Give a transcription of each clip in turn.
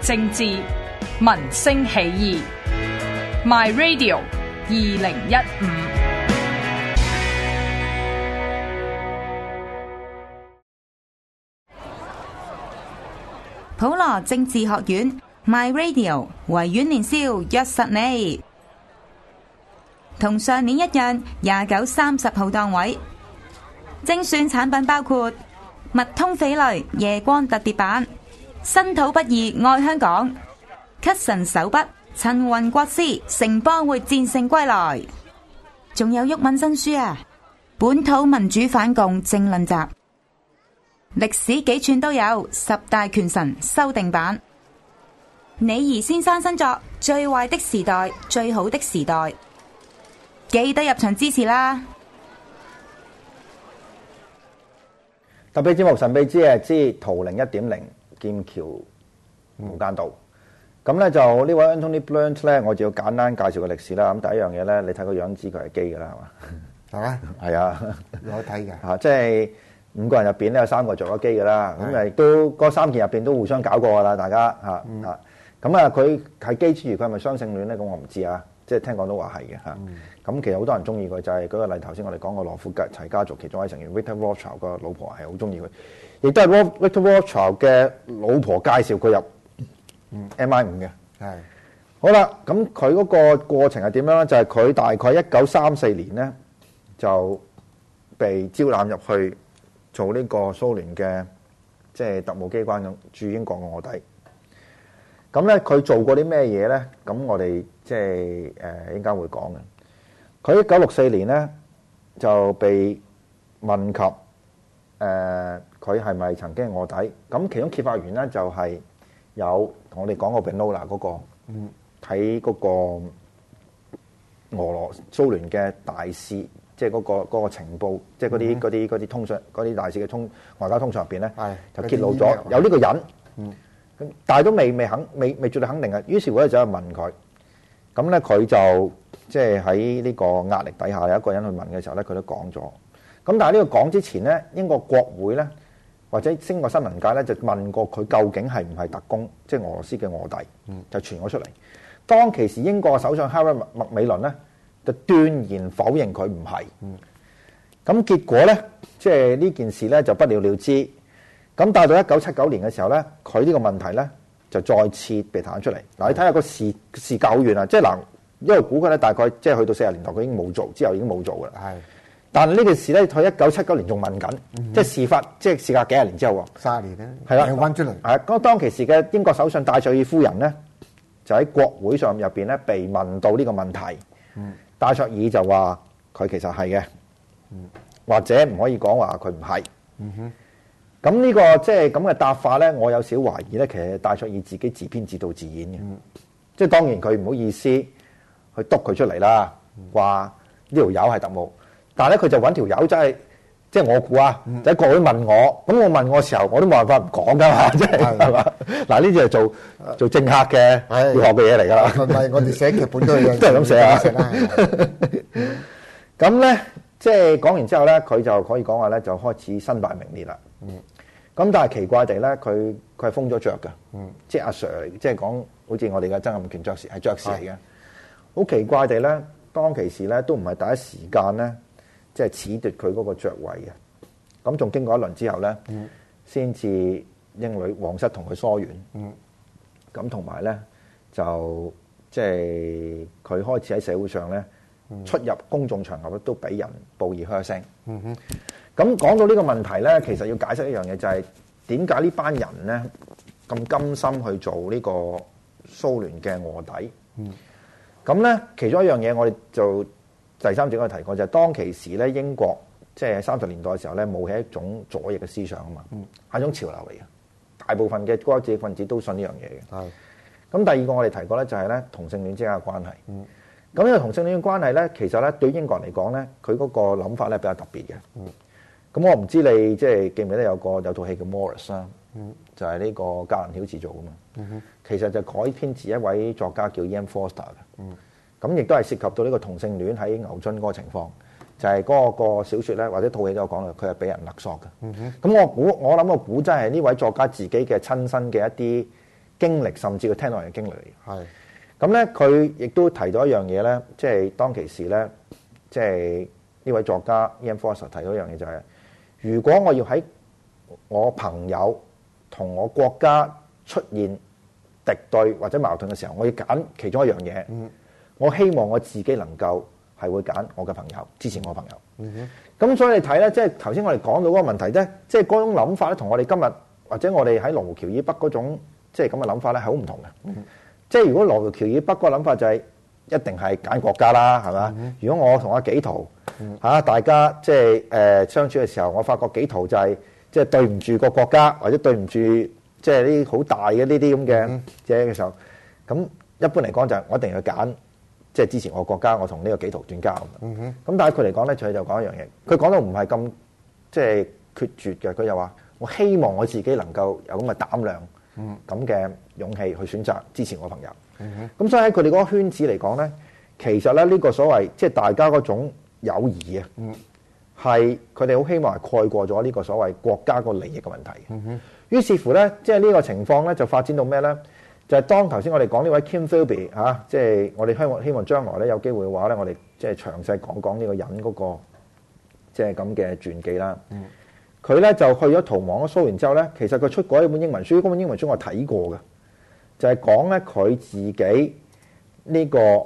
政治，民聲起義。My Radio 2015。 普羅政治學院 My Radio 維園年宵約實你，同上年一樣，29、30號檔位。精選產品包括麥通翡翠夜光特別版、身土不二愛香港、咳神手筆陳雲國師城邦會戰勝歸來，仲有毓民新書啊，本土民主反共政論集，歷史幾寸都有10大權臣修訂版，李怡先生新作《最壞的時代最好的時代》，記得入場支持啦！ 特別節目神秘之圖靈1.0劍橋無間道。咁咧就呢位 Anthony Blunt 咧，我就要簡單介紹個歷史啦。咁第一樣嘢咧，你睇個樣知佢係基㗎啦，係嘛？係啊， 有得睇嘅嚇，即係5個人入邊咧有3個做咗基㗎啦。咁亦都嗰3件入邊都互相搞過㗎啦，大家嚇嚇。咁啊，佢係基之餘，佢係咪雙性戀咧？咁我唔知啊。即係聽講都話係嘅嚇。咁其實好多人中意佢，就係舉個例，頭先我哋講過羅富齊家族其中一位成員 Victor Rothschild 個老婆係好中意佢，亦都係 Victor Rothschild 嘅老婆介紹佢入MI5嘅。係好啦，咁佢嗰個過程係點樣咧？就係佢大概1934年咧就被招攬入去做呢個蘇聯嘅即係特務機關咁駐英國嘅臥底。咁咧佢做過啲咩嘢咧？咁我哋即係應該會講嘅。佢1964年咧就被問及佢係咪曾經係臥底？咁其中揭發員咧就係有同我哋講過 Benola 嗰個睇嗰個俄羅蘇聯嘅大使，即係嗰個情報，即係嗰啲通訊嗰啲大使嘅外交通訊入邊咧，就揭露咗有呢個人。咁但係都未絕對肯定嘅。於是乎咧就去問佢，咁咧佢就即係喺呢個壓力底下，有一個人去問嘅時候咧，佢都講咗。咁但係呢個講之前咧，英國國會咧或者英國新聞界咧就問過佢究竟係唔係特工，即係俄羅斯嘅臥底，就傳咗出嚟。當其時英國嘅首相哈里·麥美倫咧就斷然否認佢唔係。咁結果咧，即係呢件事咧就不了了之。咁帶到1979年嘅時候咧，佢呢個問題咧就再次被彈出嚟。嗱，你睇下個時隔好遠啊！即係嗱，因為估計咧大概即係去到40年代，佢已經冇做，之後已經冇做噶啦。係。但係呢件事咧，佢1979年仲問緊，即係事發，即係事隔幾廿年之後喎。30年咧，係啦，翻出嚟。係咁當其時嘅英國首相戴卓爾夫人咧，就喺國會上入邊咧被問到呢個問題。戴卓爾就話佢其實係嘅，或者唔可以講話佢唔係。咁呢個即係咁嘅答法咧，我有少少懷疑咧，其實戴卓爾自己自編自導自演嘅。即係當然佢唔好意思去督佢出嚟啦，話呢條友係特務。但係咧，佢就揾條友真係，即係我估啊，就喺國會問我，咁我問我嘅時候，我都冇辦法唔講噶嘛，即係係嘛？嗱，呢啲係做政客嘅要學嘅嘢嚟㗎啦。唔係，我哋寫劇本都係咁寫啊。咁咧，即係講完之後咧，佢就可以講話咧，就開始身敗名裂啦。咁但係奇怪地咧，佢係封咗爵㗎。即係阿 Sir，即係講好似我哋嘅曾蔭權爵士係爵士嚟嘅。好奇怪地咧，當其時咧都唔係第一時間咧。即係褫奪佢嗰個爵位嘅，咁仲經過一輪之後咧，先至英女皇室同佢疏遠，咁同埋咧就即係佢開始喺社會上咧出入公眾場合咧都俾人報以噓聲。咁講到呢個問題咧，其實要解釋一樣嘢，就係點解呢班人咧咁甘心去做呢個蘇聯嘅臥底？咁咧其中一樣嘢，我哋就第3節我提過就係當其時咧，英國即係30年代嘅時候咧，冒起一種左翼嘅思想啊嘛，係一種潮流嚟嘅。大部分嘅國家知識分子都信呢樣嘢嘅。咁第二個我哋提過咧，就係咧同性戀之間嘅關係。咁呢個同性戀嘅關係咧，其實咧對英國人嚟講咧，佢嗰個諗法咧比較特別嘅。咁我唔知你即係記唔記得有套戲叫 Morris 啦，就係呢個格蘭曉治做噶嘛。其實就改編自一位作家叫 Ian Foster 嘅。咁亦都係涉及到呢個同性戀喺牛津嗰個情況，就係嗰個小説咧或者套戲都有講啦，佢係俾人勒索嘅。咁我諗個估真係呢位作家自己嘅親身嘅一啲經歷，甚至佢聽落人嘅經歷嚟嘅。 係咁咧，佢亦都提到一樣嘢咧，即係當其時咧，即係呢位作家 Ian Foster 提到一樣嘢就係、如果我要喺我朋友同我國家出現敵對或者矛盾嘅時候，我要揀其中一樣嘢。我希望我自己能夠係會揀我嘅朋友，支持我嘅朋友。咁所以你睇咧，即係頭先我哋講到嗰個問題咧，即係嗰種諗法咧，同我哋今日或者我哋喺羅湖橋以北嗰種即係咁嘅諗法咧，係好唔同嘅。即係如果羅湖橋以北嗰個諗法就係一定係揀國家啦，係嘛？如果我同阿紀陶大家即係相處嘅時候，我發覺紀陶就係即係對唔住個國家，或者對唔住即係呢啲好大嘅呢啲咁嘅嘢嘅時候，咁一般嚟講就係我一定要揀即係支持我國家，我同呢個紀陶斷交。咁但係佢嚟講咧，佢就講一樣嘢，佢講到唔係咁即係決絕嘅，佢就話我希望我自己能夠有咁嘅膽量。咁嘅勇氣去選擇支持我朋友，咁所以喺佢哋嗰個圈子嚟講咧，其實咧呢個所謂即係大家嗰種友誼啊，係佢哋好希望係蓋過咗呢個所謂國家個利益嘅問題。於是乎咧，即係呢個情況咧就發展到咩咧？就係當頭先我哋講呢位 Kim Philby 嚇，即係我哋希望將來咧有機會嘅話咧，我哋即係詳細講講呢個人嗰個即係咁嘅傳記啦。佢咧就去咗逃亡咗蘇聯之後咧，其實佢出過一本英文書，嗰本英文書我睇過嘅，就係講咧佢自己呢個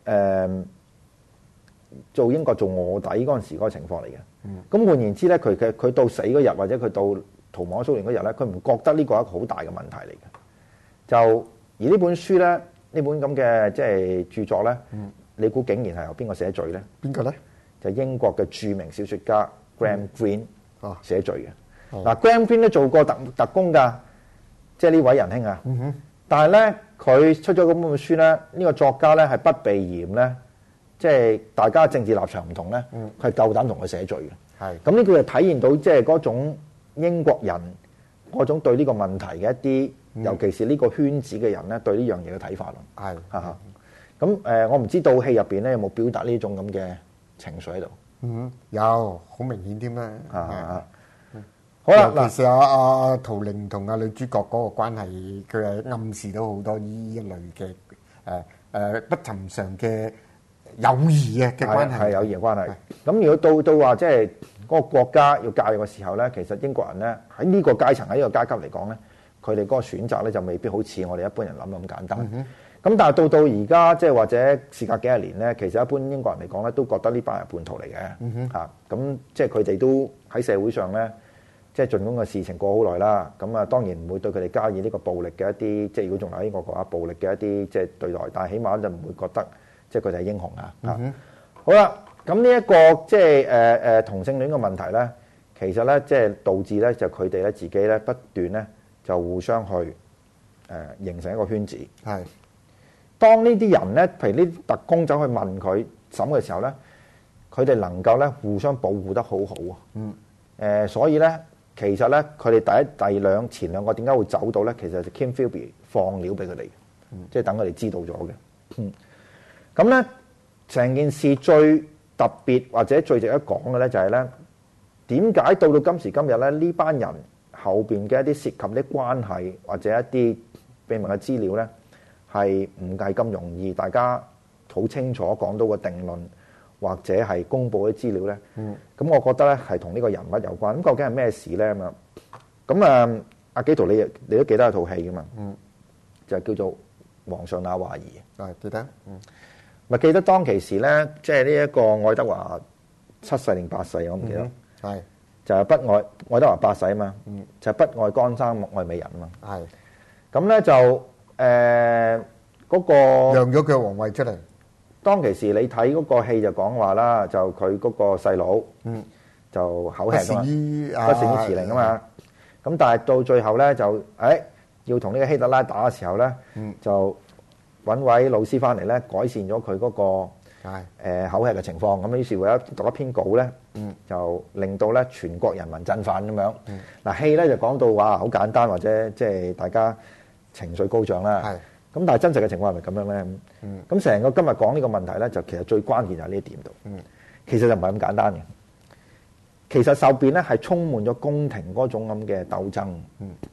做英國做臥底嗰陣時嗰個情況嚟嘅。咁換言之咧，佢到死嗰日或者佢到逃亡咗蘇聯嗰日咧，佢唔覺得呢個係一個好大嘅問題嚟嘅。就而呢本書咧，呢本咁嘅即係著作咧，你估竟然係由邊個寫序咧？ 邊個咧？ 就英國嘅著名小説家 Graham Greene。寫序嘅嗱，Graham Greene 都做過特工㗎，即係呢位仁兄啊。但係咧，佢出咗咁本書咧，呢個作家咧係不避嫌咧，即係大家政治立場唔同咧，佢係夠膽同佢寫序嘅。係咁呢個就體現到即係嗰種英國人嗰種對呢個問題嘅一啲，尤其是呢個圈子嘅人咧對呢樣嘢嘅睇法咯。係咁我唔知道戲入邊咧有冇表達呢種咁嘅情緒喺度。 有好明顯添啦。 好啦， 尤其是阿陶玲同阿女主角嗰個關係，佢係暗示到好多呢一類嘅不尋常嘅友誼嘅關係。 係友誼嘅關係。咁如果到話即係嗰個國家要介入嘅時候咧，其實英國人咧喺呢個階層喺呢個階級嚟講咧，佢哋嗰個選擇咧就未必好似我哋一般人諗咁簡單。咁但係到而家即係或者事隔幾十年咧，其實一般英國人嚟講咧，都覺得呢班係叛徒嚟嘅嚇。咁即係佢哋都喺社會上咧，即係盡管個事情過好耐啦。咁啊，當然唔會對佢哋加以呢個暴力嘅一啲，即係如果仲喺英國嘅話，暴力嘅一啲即係對待。但係起碼就唔會覺得即係佢哋係英雄啊。好啦，咁呢一個即係同性戀嘅問題咧，其實咧即係導致咧就佢哋咧自己咧不斷咧就互相去形成一個圈子。係。當呢啲人咧，譬如呢啲特工走去問佢審嘅時候咧，佢哋能夠咧互相保護得好好啊。所以咧，其實咧，佢哋前兩個點解會走到咧？其實係 Kim Philby 放料俾佢哋，即係等佢哋知道咗嘅。咁咧，成件事最特別或者最值得講嘅咧，就係咧，點解到今時今日咧，呢班人後邊嘅一啲涉及啲關係或者一啲秘密嘅資料咧？係唔係咁容易？大家好清楚講到個定論，或者係公佈啲資料咧。咁我覺得咧係同呢個人物有關。咁究竟係咩事咧？咁啊，阿紀陶你都記得一套戲噶嘛？就叫做《皇上那話兒》。 記得。 咪記得當其時咧，即係呢一個愛德華7世定8世，我唔記得。係就係不愛愛德華8世啊嘛。就係不愛江山，莫愛美人啊嘛。係咁咧就。嗰個讓咗佢皇位出嚟。 當其時你睇嗰個戲就講話啦，就佢嗰個細佬，就口吃啊嘛，不善於辭令啊嘛。咁但係到最後咧就要同呢個希特拉打嘅時候咧，就揾位老師翻嚟咧改善咗佢嗰個口吃嘅情況。咁於是乎讀一篇稿咧，就令到咧全國人民振奮咁樣。嗱戲咧就講到話好簡單，或者即係大家情緒高漲啦，咁但係真實嘅情況係咪咁樣咧？咁成個今日講呢個問題咧，就其實最關鍵就係呢一點度。其實就唔係咁簡單嘅。其實後邊咧係充滿咗宮廷嗰種咁嘅鬥爭。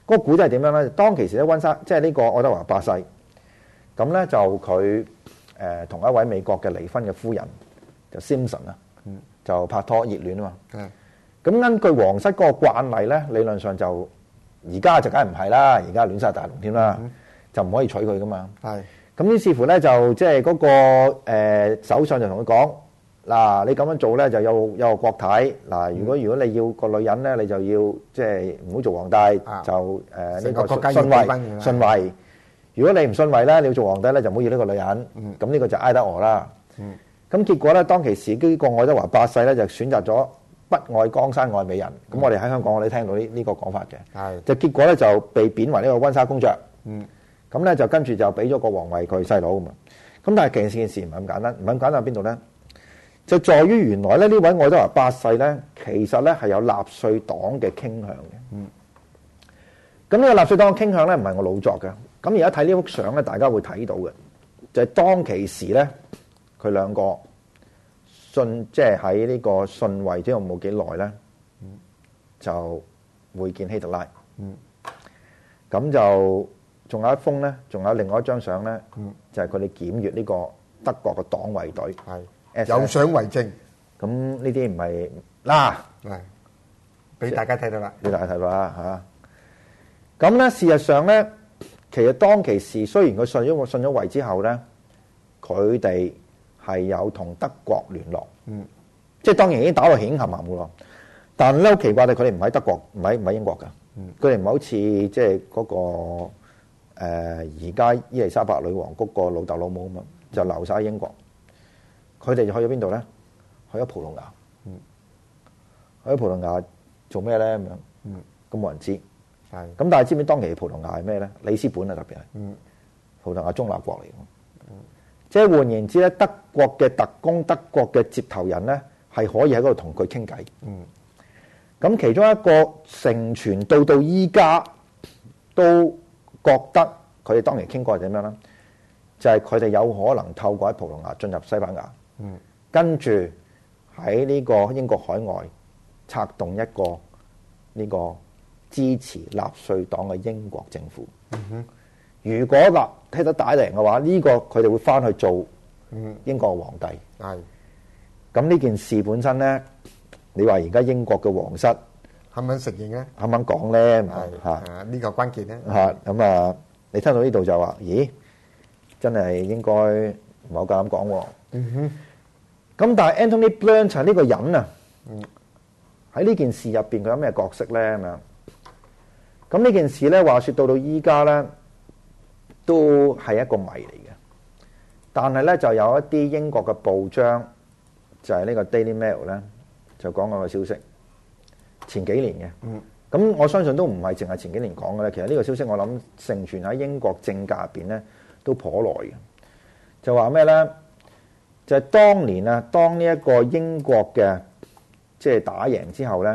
嗰個古仔係點樣咧？當其時咧，溫莎即係呢個愛德華八世，咁咧就佢同一位美國嘅離婚嘅夫人就 Simpson 啊，就拍拖熱戀啊嘛。咁根據皇室嗰個慣例咧，理論上就而家就梗係唔係啦，而家亂晒大龍添啦，就唔可以娶佢噶嘛。咁於是乎咧，就即係嗰個首相就同佢講：嗱，你咁樣做咧就有個國體。嗱，如果你要個女人咧，你就要即係唔好做皇帝，就呢個順位。如果你唔順位咧，你要做皇帝咧，就唔好要呢個女人。咁呢個就埃德俄啦。咁結果咧，當其時呢個愛德華八世咧就選擇咗不愛江山愛美人。咁我哋喺香港我哋聽到呢個講法嘅。就結果咧就被貶為呢個溫莎公爵。咁咧就跟住就俾咗個皇位佢細佬咁嘛。咁但係件事唔係咁簡單，唔係咁簡單喺邊度咧？就在於原來咧呢位愛德華八世咧，其實咧係有納粹黨嘅傾向嘅。咁呢個納粹黨嘅傾向咧唔係我老作嘅。咁而家睇呢幅相咧，大家會睇到嘅就係當其時咧，佢兩個即係喺呢個遜位之後冇幾耐咧，就會見希特拉。咁就仲有一封咧，仲有另外一張相咧，就係佢哋檢閱呢個德國嘅黨衛隊， 有相為證。 咁呢啲唔係嗱， 俾大家睇到啦， 俾大家睇到啦嚇。咁咧事實上咧，其實當其時雖然佢信咗位之後咧，佢哋係有同德國聯絡，即係當然已經打到險冚冚嘅咯。但係咧好奇怪嘅，佢哋唔喺德國，唔喺英國㗎。佢哋唔係好似即係嗰個而家伊麗莎白女王嗰個老豆老母咁啊，就留晒喺英國。佢哋就去咗邊度咧？去咗葡萄牙。去咗葡萄牙做咩咧？咁樣咁冇人知。咁但係知唔知當其葡萄牙係咩咧？里斯本啊，特別係葡萄牙中立國嚟嘅。即係換言之咧，德國嘅特工、德國嘅接頭人咧，係可以喺嗰度同佢傾偈。咁其中一個成傳到依家都覺得佢哋當年傾過係點樣咧？就係佢哋有可能透過喺葡萄牙進入西班牙，跟住喺呢個英國海外策動一個呢個支持納粹黨嘅英國政府。如果希特打贏嘅話，呢個佢哋會翻去做英國嘅皇帝。咁呢件事本身咧，你話而家英國嘅皇室肯唔肯承認咧？ 肯唔肯講咧？ 呢個關鍵咧。 咁啊，你聽到呢度就話，咦，真係應該唔係好夠膽講喎。咁但係 Anthony Blanchard 呢個人啊，喺呢件事入邊佢有咩角色咧？咁樣，咁呢件事咧，話說到依家咧，都係一個謎嚟嘅。但係咧，就有一啲英國嘅報章，就係呢個 Daily Mail 咧，就講嗰個消息。前幾年嘅，咁我相信都唔係淨係前幾年講嘅咧。其實呢個消息我諗盛傳喺英國政界入邊咧都頗耐嘅。就話咩咧？就係當年啊，當呢一個英國嘅即係打贏之後咧，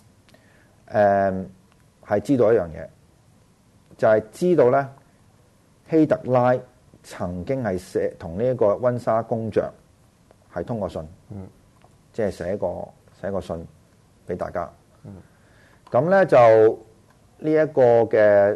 係知道一樣嘢，就係知道咧希特拉曾經係寫同呢一個溫莎公爵係通過信，即係寫個信俾大家。咁咧就呢一個嘅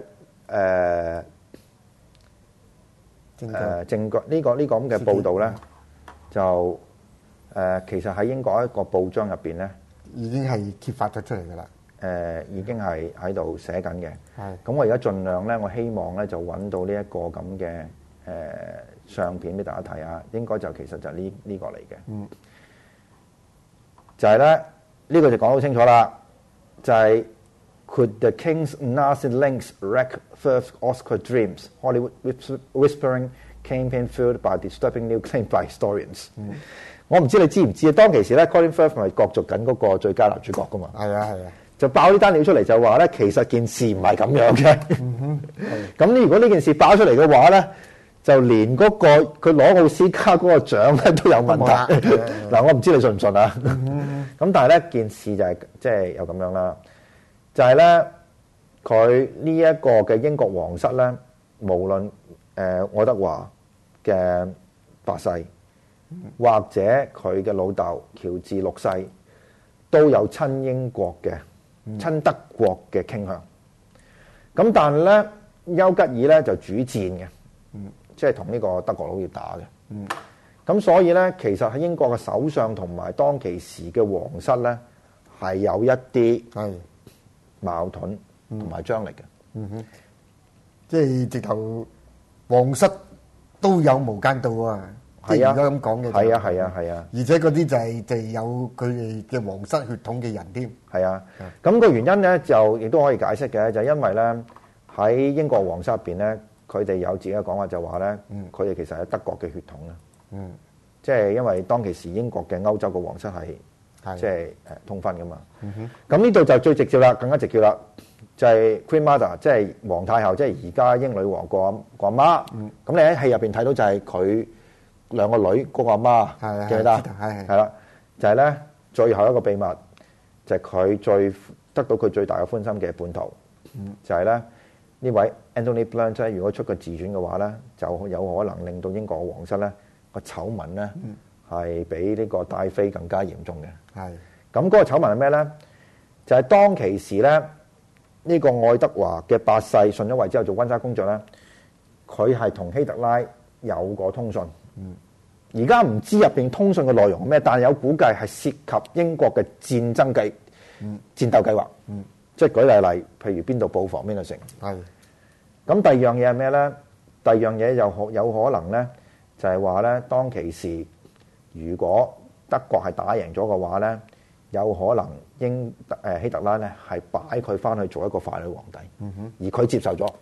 證據呢個咁嘅報導咧，就其實喺英國一個報章入邊咧， 已經係揭發咗出嚟㗎啦。 已經係喺度寫緊嘅。咁我而家盡量咧，我希望咧就揾到呢一個咁嘅相片俾大家睇下。應該就其實就呢個嚟嘅。就係咧呢個就講好清楚啦。就係 Could the King's Nazi links wreck First Oscar dreams? Hollywood whispering campaign fueled by disturbing new claim by historians。我唔知你知唔知啊？當其時咧 ，Colin Firth 咪角逐緊嗰個最佳男主角噶嘛？係啊。就爆呢單料出嚟，就話咧其實件事唔係咁樣嘅。咁如果呢件事爆出嚟嘅話咧，就連嗰個佢攞奧斯卡嗰個獎咧都有問題。嗱，我唔知你信唔信啊？咁但係咧件事就係即係有咁樣啦，就係咧佢呢一個嘅英國皇室咧，無論愛德華嘅八世或者佢嘅老豆喬治六世都有親英國嘅親德國嘅傾向。 咁但係咧，丘吉爾咧就主戰嘅，即係同呢個德國佬要打嘅。咁所以咧，其實喺英國嘅首相同埋當其時嘅皇室咧，係有一啲矛盾同埋張力嘅。 即係直頭皇室都有無間道啊！即係而家咁講嘅， 係啊！ 而且嗰啲就係有佢哋嘅皇室血統嘅人添。 係啊，咁個原因咧就亦都可以解釋嘅，就係因為咧喺英國皇室入邊咧，佢哋有自己嘅講法，就話咧，佢哋其實係德國嘅血統啦。即係因為當其時英國嘅歐洲嘅皇室係即係通婚噶嘛。咁呢度就最直接啦，更加直接啦，就係 Queen Mother， 即係皇太后，即係而家英女王個阿媽。咁你喺戲入邊睇到就係佢兩個女嗰個阿媽，記唔記得？係啦，就係咧最後一個秘密，就係佢得到佢最大嘅歡心嘅叛徒，就係咧呢位 Anthony Blunt 咧，如果出個自傳嘅話咧，就有可能令到英國嘅皇室咧個醜聞咧係比呢個戴妃更加嚴重嘅。咁嗰個醜聞係咩咧？就係當其時咧，呢個愛德華嘅八世順咗位之後做溫莎公爵咧，佢係同希特拉有個通訊。而家唔知入邊通訊嘅內容係咩，但係有估計係涉及英國嘅戰爭戰鬥計劃。即係舉例，譬如邊度布防邊度城。咁第二樣嘢係咩咧？第二樣嘢有可能咧，就係話咧，當其時如果德國係打贏咗嘅話咧，有可能希特拉咧係擺佢翻去做一個傀儡皇帝，而佢接受咗。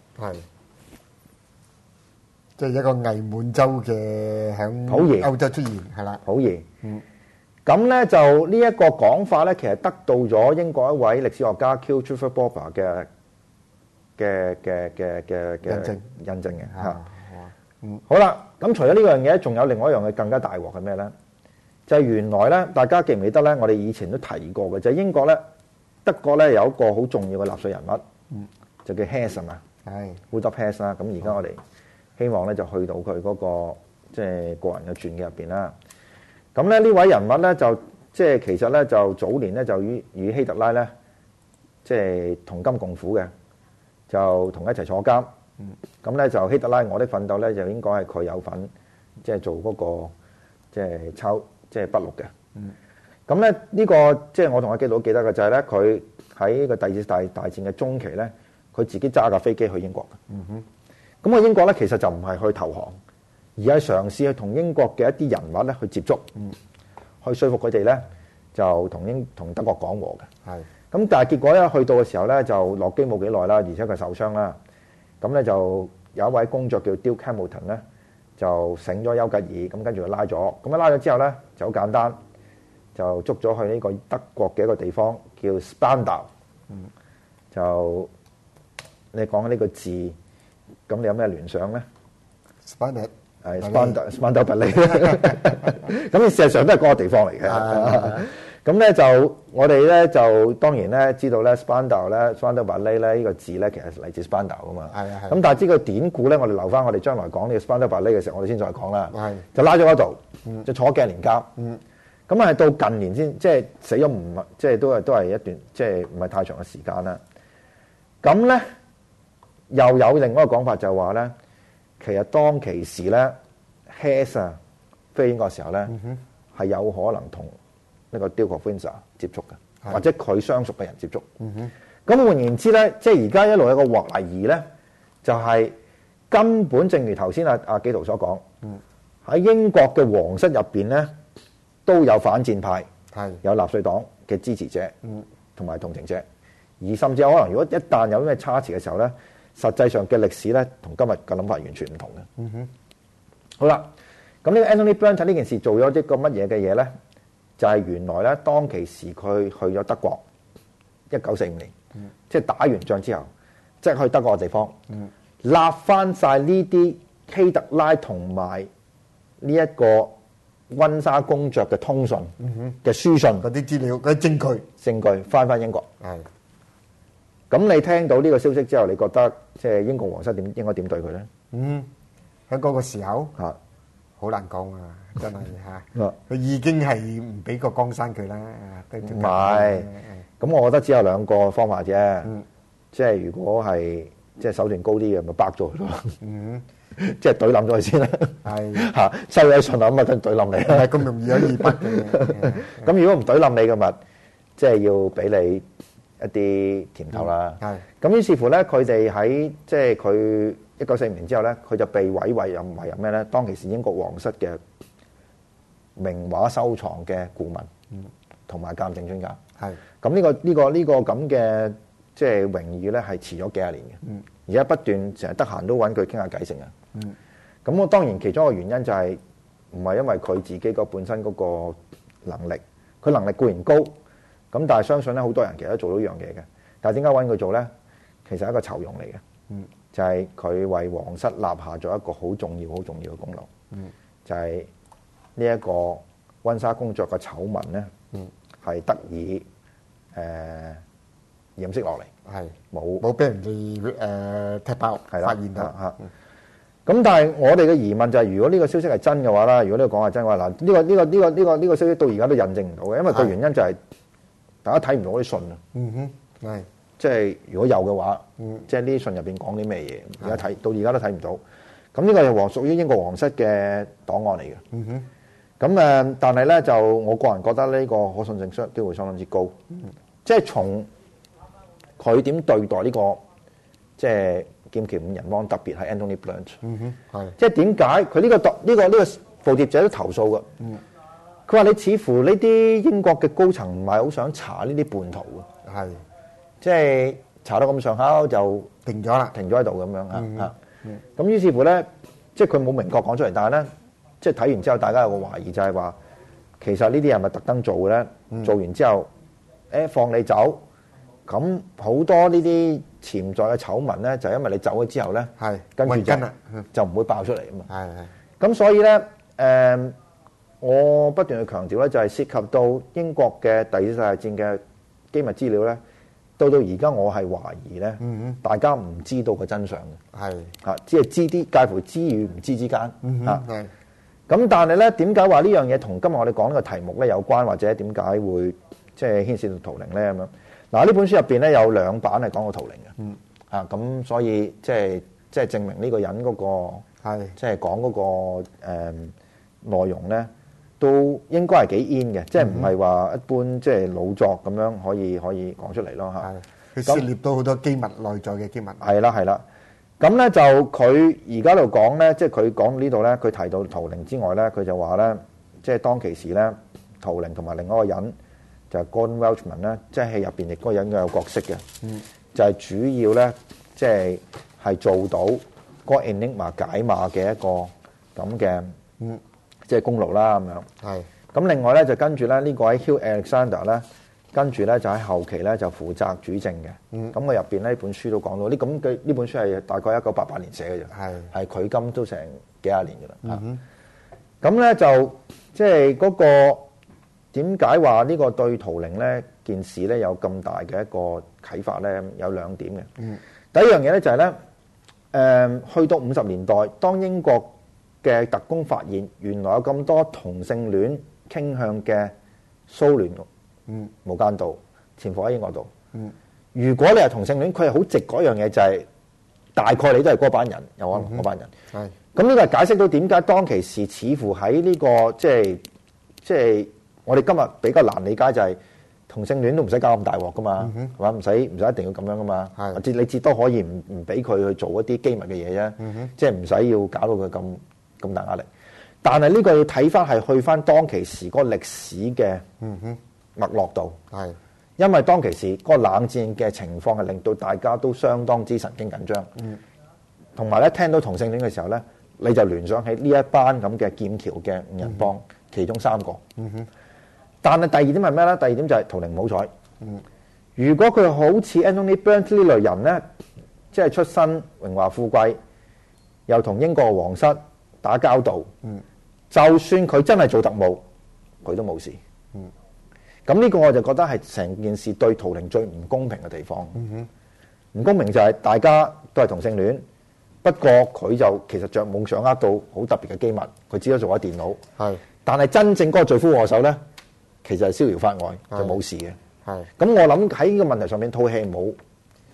即係一個偽滿洲嘅喺歐洲出現，係啦， 好嘢。咁咧就呢一個講法咧，其實得到咗英國一位歷史學家 Q. Trevor Bobber 嘅印證嘅嚇。好啦，咁除咗呢樣嘢，仲有另外一樣嘢更加大鑊係咩咧？就係原來咧，大家記唔記得咧？我哋以前都提過嘅，就係英國咧、德國咧有一個好重要嘅納粹人物，就叫 Hess 啊，Rudolf Hess啦。咁而家我哋希望咧就去到佢嗰個即係個人嘅傳記入邊啦。咁咧呢位人物咧就即係其實咧就早年咧就與希特拉咧即係同甘共苦嘅，就同一齊坐監。咁咧就希特拉我的奮鬥咧就應該係佢有份即係做嗰個即係即係筆錄嘅。咁咧呢個即係我同阿基佬記得嘅就係咧佢喺個第二次大戰嘅中期咧，佢自己揸架飛機去英國嘅。咁個英國咧其實就唔係去投降，而係嘗試去同英國嘅一啲人物咧去接觸，去說服佢哋咧就同德國講和嘅。咁但係結果一去到嘅時候咧就落機冇幾耐啦，而且佢受傷啦。咁咧就有一位公爵叫 Duke Hamilton 咧就醒咗丘吉爾，咁跟住就拉咗。咁一拉咗之後咧就好簡單，就捉咗去呢個德國嘅一個地方叫 Spandau。就你講呢個字，咁你有咩聯想咧 ？Spandau 係 Spandau 伯利。咁事實上都係嗰個地方嚟嘅。咁咧就我哋咧就當然咧知道咧 Spandau 伯利咧呢個字咧其實嚟自 Spandau 噶嘛。咁但係知個典故咧，我哋留翻我哋將來講呢個 Spandau 伯利嘅時候，我哋先再講啦。就拉咗嗰度，就坐幾年監。咁係到近年先即係死咗唔即係都係一段即係唔係太長嘅時間啦。咁咧又有另外一個講法就係話咧，其實當其時咧 Hess 啊飛英國嘅時候咧係有可能同呢個 Duke of Windsor 接觸嘅，或者佢相熟嘅人接觸。咁換言之咧，即係而家一路有個懷疑咧，就係根本正如頭先阿紀陶所講，喺英國嘅皇室入邊咧都有反戰派，有納粹黨嘅支持者同埋同情者，而甚至有可能如果一旦有咩差池嘅時候咧，實際上嘅歷史咧同今日嘅諗法完全唔同嘅。好啦，咁呢個 Anthony Blunt 呢件事做咗一個乜嘢嘅嘢咧？就係原來咧，當其時佢去咗德國，1945年，即係打完仗之後，即係去德國嘅地方，立翻晒呢啲希特拉同埋呢一個溫莎公爵嘅通訊嘅書信嗰啲資料、嗰啲證據翻英國。咁你聽到呢個消息之後，你覺得即係英國皇室應該點對佢咧？ 喺嗰個時候好難講啊！真係嚇，佢已經係唔俾個江山佢啦。唔係， 咁我覺得只有兩個方法啫。即係如果係即係手段高啲嘅，咪白咗佢咯。即係懟冧咗佢先啦。 係嚇收咗信啊，咁啊跟住懟冧你。 唔係咁容易可以筆嘅。 咁如果唔懟冧你嘅咪，即係要俾你一啲甜頭啦。 係。 咁於是乎咧，佢哋喺即係佢1945年之後咧，佢就被委任咩咧？當其時英國皇室嘅名畫收藏嘅顧問，同埋鑑證專家。 係。 咁呢個咁嘅即係榮譽咧，係遲咗幾廿年嘅。而家不斷成日得閒都揾佢傾下偈成啊。咁我當然其中一個原因就係唔係因為佢自己個本身嗰個能力，佢能力固然高，咁但係相信咧好多人其實都做到呢樣嘢嘅。但係點解揾佢做咧？其實係一個酬庸嚟嘅。就係佢為皇室立下咗一個好重要嘅功勞。就係呢一個温莎公爵嘅醜聞咧，係得以掩飾落嚟。 係冇俾人哋踢爆， 係啦發現到嚇。咁但係我哋嘅疑問就係，如果呢個消息係真嘅話啦，如果呢個講係真嘅話，嗱呢個消息到而家都印證唔到嘅，因為個原因就係大家睇唔到啲信啊。 係即係如果有嘅話，即係呢啲信入邊講啲咩嘢，而家到而家都睇唔到。咁呢個係屬於英國皇室嘅檔案嚟嘅。咁但係咧就我個人覺得呢個可信性機會相當之高。即係從佢點對待呢個即係劍橋五人幫，特別係 Anthony Blunt。 係即係點解佢呢個報業者都投訴嘅？佢話你似乎呢啲英國嘅高層唔係好想查呢啲叛徒嘅。 係即係查到咁上下就停咗啦， 停咗喺度咁樣嚇。咁於是乎咧，即係佢冇明確講出嚟，但係咧，即係睇完之後，大家有個懷疑就係話，其實呢啲人咪特登做嘅咧？做完之後，放你走，咁好多呢啲潛在嘅醜聞咧，就因為你走咗之後咧， 係跟住就唔會爆出嚟啊嘛。 係。 咁所以咧，我不斷去強調咧，就係涉及到英國嘅第二次世界戰嘅機密資料咧。到而家我係懷疑咧，大家唔知道個真相嘅， 係只係知啲介乎知與唔知之間， 係咁但係咧，點解話呢樣嘢同今日我哋講呢個題目咧有關，或者點解會即係牽涉到圖靈咧咁樣？嗱，呢本書入邊咧有2版係講過圖靈嘅，咁所以即係證明呢個人嗰個係即係講嗰個內容咧。都應該係幾 in 嘅，即係唔係話一般即係老作咁樣可以講出嚟咯嚇。 佢涉獵到好多機密內在嘅機密。 係啦。咁咧就佢而家度講咧，即係佢講呢度咧，佢提到圖靈之外咧，佢就話咧，即係當其時咧，圖靈同埋另外一個人就係 Gordon Welchman 咧，即係戲入邊亦嗰個人嘅有角色嘅，就係主要咧，即係做到嗰個 Enigma 解碼嘅一個咁嘅。即係功勞啦咁樣，係咁另外咧就跟住咧呢個喺 Hugh Alexander 咧，跟住咧就喺後期咧就負責主政嘅。咁佢入邊呢本書都講到呢本書係大概1988年寫嘅啫，係距今都成幾廿年嘅啦。咁咧就即係嗰個點解話呢個對圖靈咧件事咧有咁大嘅一個啟發咧？有2點嘅。第一樣嘢咧就係咧，去到50年代，當英國嘅特工發現原來有咁多同性戀傾向嘅蘇聯無間道潛伏喺英國度。如果你係同性戀，佢係好直嗰樣嘢就係大概你都係嗰班人，有可能嗰班人。係咁呢個係解釋到點解當其時似乎喺呢個即係我哋今日比較難理解就係同性戀都唔使搞咁大鑊噶嘛，係嘛？唔使一定要咁樣噶嘛。係你至多可以唔俾佢去做一啲機密嘅嘢啫，即係唔使要搞到佢咁大壓力，但係呢個要睇翻係去翻當其時嗰個歷史嘅脈絡度，係因為當其時嗰個冷戰嘅情況係令到大家都相當之神經緊張，同埋咧聽到同性戀嘅時候咧，你就聯想起呢一班咁嘅劍橋嘅五人幫其中3個，但係第2點係咩咧？第2點就係圖靈唔好彩，如果佢好似 Anthony Blunt 呢類人咧，即係出身榮華富貴，又同英國皇室打交道，就算佢真係做特務，佢都冇事。咁呢個我就覺得係成件事對圖靈最唔公平嘅地方。唔公平就係大家都係同性戀，不過佢就其實冇掌握到好特別嘅機密，佢只係做咗電腦。係，但係真正嗰個罪魁禍首咧，其實係逍遙法外，就冇事嘅。係，咁我諗喺呢個問題上面，套戲冇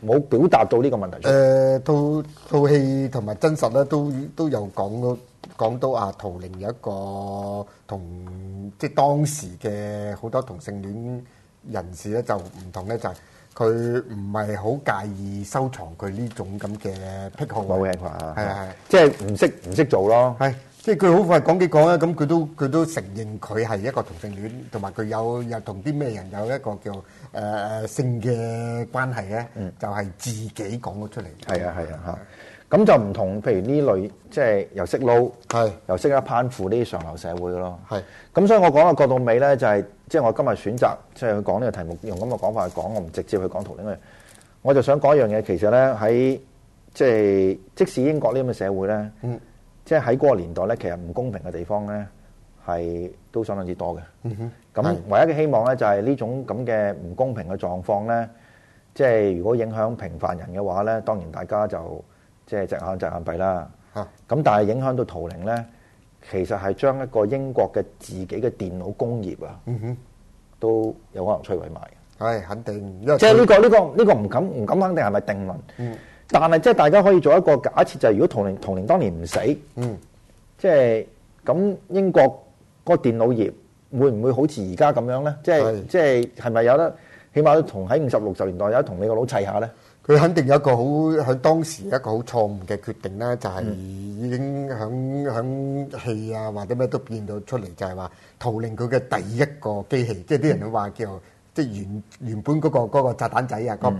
冇表達到呢個問題出嚟。 套戲同埋真實咧都有講到啊，陶玲有一個同即係當時嘅好多同性戀人士咧就唔同咧，就係佢唔係好介意收藏佢呢種咁嘅癖好。 冇嘅， 係即係唔識做咯。 係。即係佢好快講幾講咧，咁佢都承認佢係一個同性戀，同埋佢又同啲咩人有一個叫性嘅關係咧，就係自己講咗出嚟。 係啊嚇，咁就唔同，譬如呢類即係又識撈，又識得攀附呢啲上流社會嘅咯。係，咁所以我講嘅角到尾咧，就係即係我今日選擇即係去講呢個題目，用咁嘅講法去講，我唔直接去講陶玲嘅，我就想講一樣嘢，其實咧喺即使英國呢咁嘅社會咧。即係喺嗰個年代咧，其實唔公平嘅地方咧係都相當之多嘅。咁唯一嘅希望咧就係呢種咁嘅唔公平嘅狀況咧，即係如果影響平凡人嘅話咧，當然大家就即係隻眼閉啦。咁但係影響到陶玲咧，其實係將一個英國嘅自己嘅電腦工業啊，都有可能摧毀埋嘅。 係肯定， 即係呢個唔敢肯定係咪定論。但係即係大家可以做一個假設，就係如果陶玲當年唔死，即係咁英國嗰個電腦業會唔會好似而家咁樣咧？即係咪有得起碼都同喺50、60年代有得同你個佬砌下咧？ 佢肯定有一個好喺當時一個好錯誤嘅決定咧，就係已經響戲啊或者咩都變到出嚟，就係話陶玲佢嘅第一個機器，即係啲人都話叫即係原本嗰個炸彈仔啊，個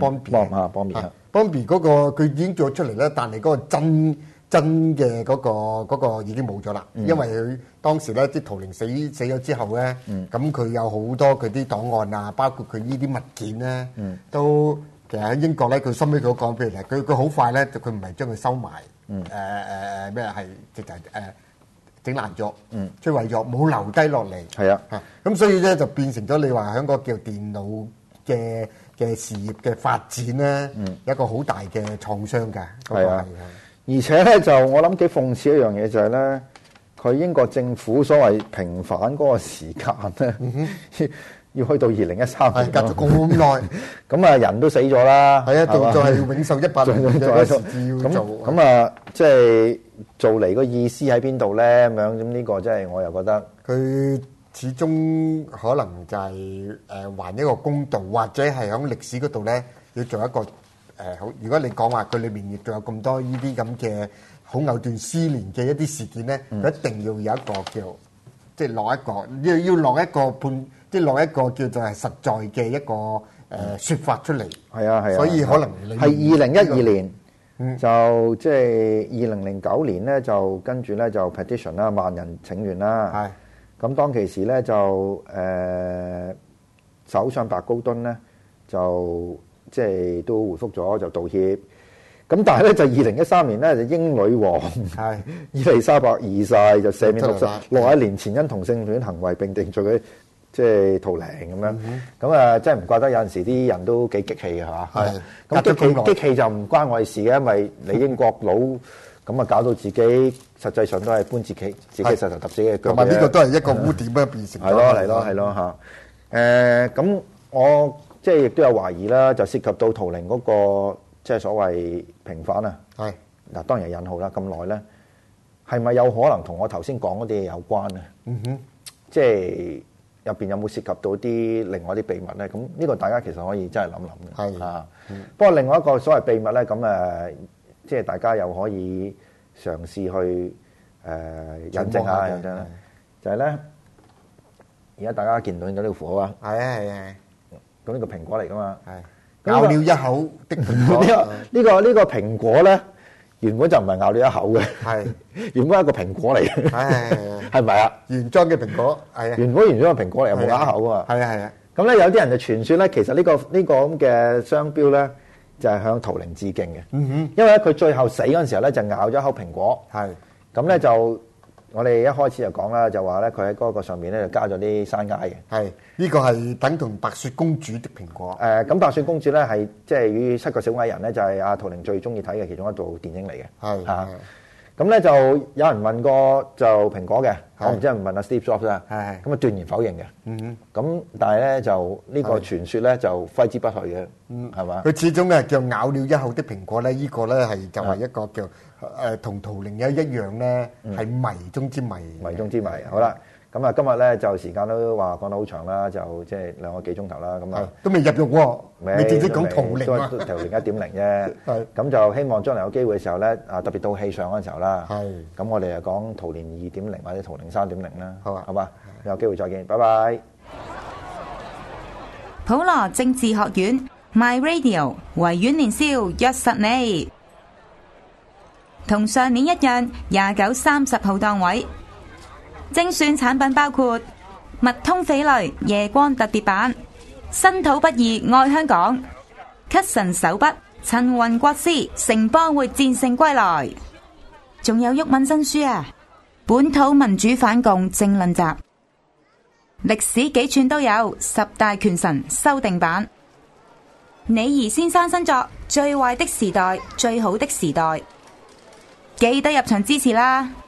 Bombi 嗰個佢已經做出嚟咧，但係嗰個真嘅嗰個已經冇咗啦，因為佢當時咧啲陶玲死咗之後咧，咁佢有好多佢啲檔案啊，包括佢呢啲物件咧，都其實喺英國咧，佢收尾佢講譬如佢好快咧，佢唔係將佢收埋，咩係直頭整爛咗，摧毀咗，冇留低落嚟。係啊，咁所以咧就變成咗你話喺個叫電腦嘅事業嘅發展咧，一個好大嘅創傷㗎。係啊， 而且咧就我諗幾諷刺一樣嘢就係咧，佢英國政府所謂平反嗰個時間咧，要去到2013年， 隔咗咁耐， 咁啊人都死咗啦。係啊， 就係永壽100年嘅事要做。 咁啊，即係做嚟個意思喺邊度咧？咁樣咁呢個真係我又覺得佢始終可能就係還一個公道，或者係喺歷史嗰度咧要做一個好。如果你講話佢裏面亦仲有咁多呢啲咁嘅好藕斷絲連嘅一啲事件咧，佢一定要有一個叫即係落一個要落一個判，即係落一個叫做係實在嘅一個説法出嚟。係啊係啊，所以可能係2012年。就即係2009年咧，就跟住咧就 petition 啦，萬人請願啦。係咁當其時咧就首相白高敦咧就即係都回覆咗就道歉。咁但係咧就2013年咧就英女王伊麗莎白二世就赦免61年前因同性戀行為並定罪嘅。即係陶玲咁樣，咁啊真係唔怪得有陣時啲人都幾激氣嘅嚇。係，咁激氣就唔關我哋事嘅，因為你英國佬咁啊搞到自己實際上都係搬自己實頭揼自己嘅腳嘅。 同埋呢個都係一個污點啊，變成咗。 係咯嚇。咁我即係亦都有懷疑啦，就涉及到陶玲嗰個即係所謂平反啊。係嗱，當然係引號啦。咁耐咧，係咪有可能同我頭先講嗰啲嘢有關咧？即係。入邊有冇涉及到啲另外啲秘密咧？咁呢個大家其實可以真係諗諗嘅。係啊，不過另外一個所謂秘密咧，咁即係大家又可以嘗試去印證下，就係咧，而家大家見到呢個符號啊，係啊，咁呢個蘋果嚟噶嘛，係咬了一口的蘋果。 呢個蘋果咧。原本就唔係咬你一口嘅，係原本係一個蘋果嚟嘅，係咪啊？ 原裝嘅蘋果，係啊， 原裝嘅蘋果嚟，冇咬口啊，係啊。咁咧有啲人就傳說咧，其實呢個咁嘅商標咧就係向陶玲致敬嘅，因為咧佢最後死嗰陣時候咧就咬咗一口蘋果，係咁咧就我哋一開始就講啦，就話咧佢喺嗰個上面咧就加咗啲山楂嘅，係呢個係等同白雪公主的蘋果。 咁白雪公主咧係即係與7個小矮人咧就係阿陶玲最中意睇嘅其中一部電影嚟嘅，係嚇。 咁咧就有人問過就蘋果嘅，我唔知係唔問阿 Steve Jobs 啦。 係咁啊斷然否認嘅。咁但係咧就呢個傳說咧就揮之不去嘅，係嘛？ 佢始終係叫咬了一口的蘋果咧，呢個咧係就係一個叫同圖靈一樣咧，係謎中之謎。 謎中之謎。好啦。咁啊，今日咧就時間都話講得好長啦，就即係2個幾鐘頭啦。咁啊， 都未入肉喎，你直接講圖靈都圖靈 1.0 啫。係。咁就希望將來有機會嘅時候咧，特別到戲上嗰陣時候啦。係。咁我哋就講圖靈 2.0 或者圖靈 3.0 啦。好啊。好嘛，有機會再見，拜拜。 普羅政治學院 My Radio 維園年宵約實你，同上年一樣，29、30號檔位。精選產品包括麥通翡翠夜光特別版、身土不二愛香港、咳神手筆陳雲國師城邦會戰勝歸來，仲有毓民新書啊，本土民主反共政論集，歷史幾寸都有10大權臣修訂版，李儀先生新作最壞的時代最好的時代，記得入場支持啦！